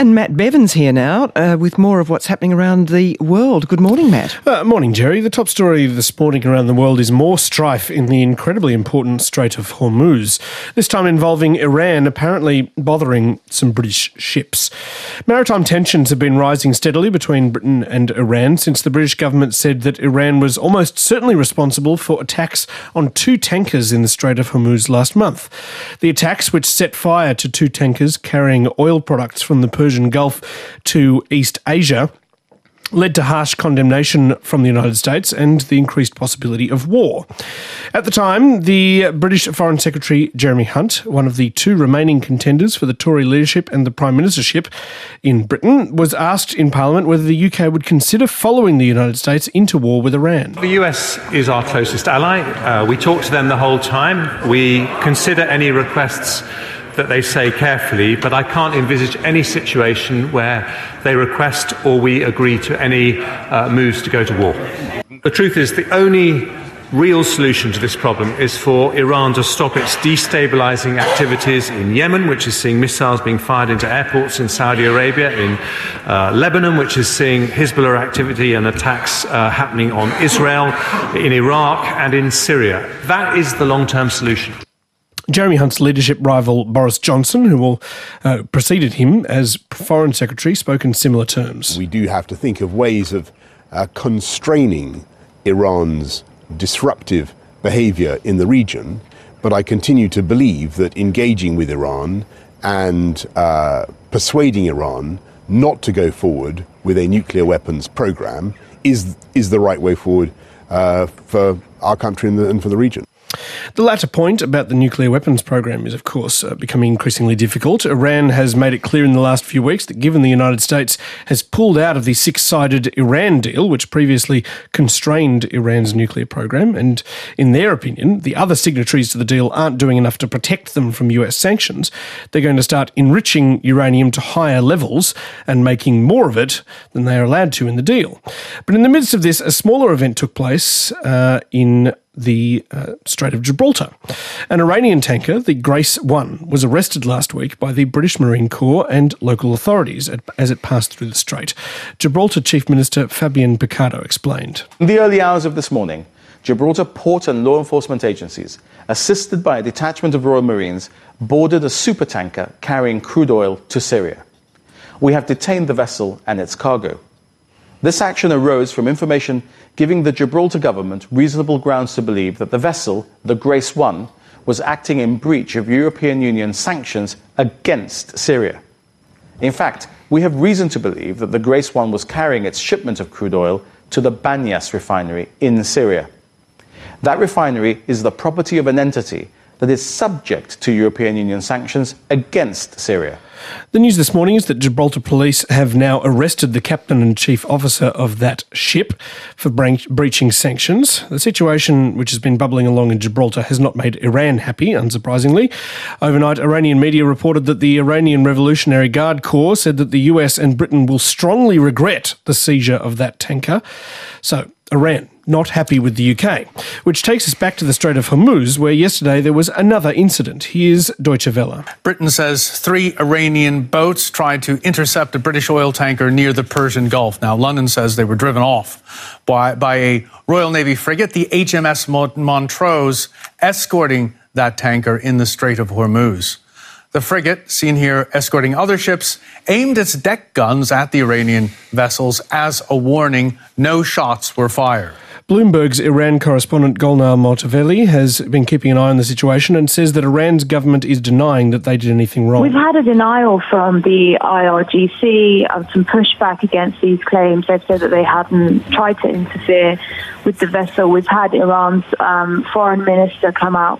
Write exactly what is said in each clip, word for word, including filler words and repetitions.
And Matt Bevan's here now uh, with more of what's happening around the world. Good morning, Matt. Uh, morning, Jerry. The top story this morning around the world is more strife in the incredibly important Strait of Hormuz, this time involving Iran apparently bothering some British ships. Maritime tensions have been rising steadily between Britain and Iran since the British government said that Iran was almost certainly responsible for attacks on two tankers in the Strait of Hormuz last month. The attacks, which set fire to two tankers carrying oil products from the Persian Gulf to East Asia, led to harsh condemnation from the United States and the increased possibility of war. At the time, the British Foreign Secretary Jeremy Hunt, one of the two remaining contenders for the Tory leadership and the Prime Ministership in Britain, was asked in Parliament whether the U K would consider following the United States into war with Iran. The U S is our closest ally. Uh, we talk to them the whole time. We consider any requests that they say carefully, but I can't envisage any situation where they request or we agree to any uh, moves to go to war. The truth is, the only real solution to this problem is for Iran to stop its destabilizing activities in Yemen, which is seeing missiles being fired into airports in Saudi Arabia, in uh, Lebanon, which is seeing Hezbollah activity and attacks uh, happening on Israel, in Iraq and in Syria. That is the long-term solution. Jeremy Hunt's leadership rival Boris Johnson, who will, uh, preceded him as Foreign Secretary, spoke in similar terms. We do have to think of ways of uh, constraining Iran's disruptive behaviour in the region, but I continue to believe that engaging with Iran and uh, persuading Iran not to go forward with a nuclear weapons programme is, is the right way forward uh, for our country and, the, and for the region. The latter point about the nuclear weapons program is, of course, uh, becoming increasingly difficult. Iran has made it clear in the last few weeks that given the United States has pulled out of the six-sided Iran deal, which previously constrained Iran's nuclear program, and in their opinion, the other signatories to the deal aren't doing enough to protect them from U S sanctions, they're going to start enriching uranium to higher levels and making more of it than they are allowed to in the deal. But in the midst of this, a smaller event took place uh, in the uh, Strait of Gibraltar. An Iranian tanker, the Grace One, was arrested last week by the British Marine Corps and local authorities as it passed through the strait. Gibraltar Chief Minister Fabian Picardo explained. In the early hours of this morning, Gibraltar port and law enforcement agencies, assisted by a detachment of Royal Marines, boarded a supertanker carrying crude oil to Syria. We have detained the vessel and its cargo. This action arose from information giving the Gibraltar government reasonable grounds to believe that the vessel, the Grace One, was acting in breach of European Union sanctions against Syria. In fact, we have reason to believe that the Grace One was carrying its shipment of crude oil to the Banyas refinery in Syria. That refinery is the property of an entity that is subject to European Union sanctions against Syria. The news this morning is that Gibraltar police have now arrested the captain and chief officer of that ship for breaching sanctions. The situation, which has been bubbling along in Gibraltar, has not made Iran happy, unsurprisingly. Overnight, Iranian media reported that the Iranian Revolutionary Guard Corps said that the U S and Britain will strongly regret the seizure of that tanker. So, Iran not happy with the U K, which takes us back to the Strait of Hormuz, where yesterday there was another incident. Here's Deutsche Welle. Britain says three Iranian boats tried to intercept a British oil tanker near the Persian Gulf. Now, London says they were driven off by, by a Royal Navy frigate, the H M S Montrose, escorting that tanker in the Strait of Hormuz. The frigate, seen here escorting other ships, aimed its deck guns at the Iranian vessels as a warning. No shots were fired. Bloomberg's Iran correspondent Golnar Mortavelli has been keeping an eye on the situation and says that Iran's government is denying that they did anything wrong. We've had a denial from the I R G C of some pushback against these claims. They've said that they hadn't tried to interfere with the vessel. We've had Iran's um, foreign minister come out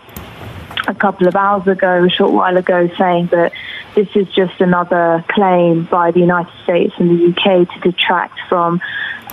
a couple of hours ago, a short while ago, saying that this is just another claim by the United States and the U K to detract from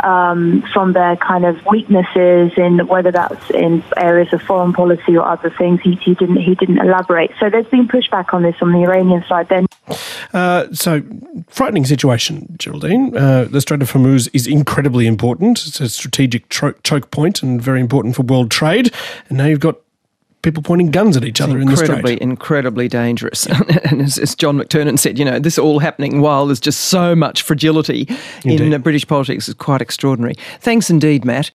um, from their kind of weaknesses in whether that's in areas of foreign policy or other things. He, he didn't he didn't elaborate. So there's been pushback on this on the Iranian side. Then, uh, so frightening situation, Geraldine. Uh, the Strait of Hormuz is incredibly important. It's a strategic tro- choke point and very important for world trade. And now you've got people pointing guns at each other in the Incredibly, Strait. incredibly dangerous. And as, as John McTernan said, you know, this all happening while there's just so much fragility Indeed. in uh, British politics is quite extraordinary. Thanks indeed, Matt.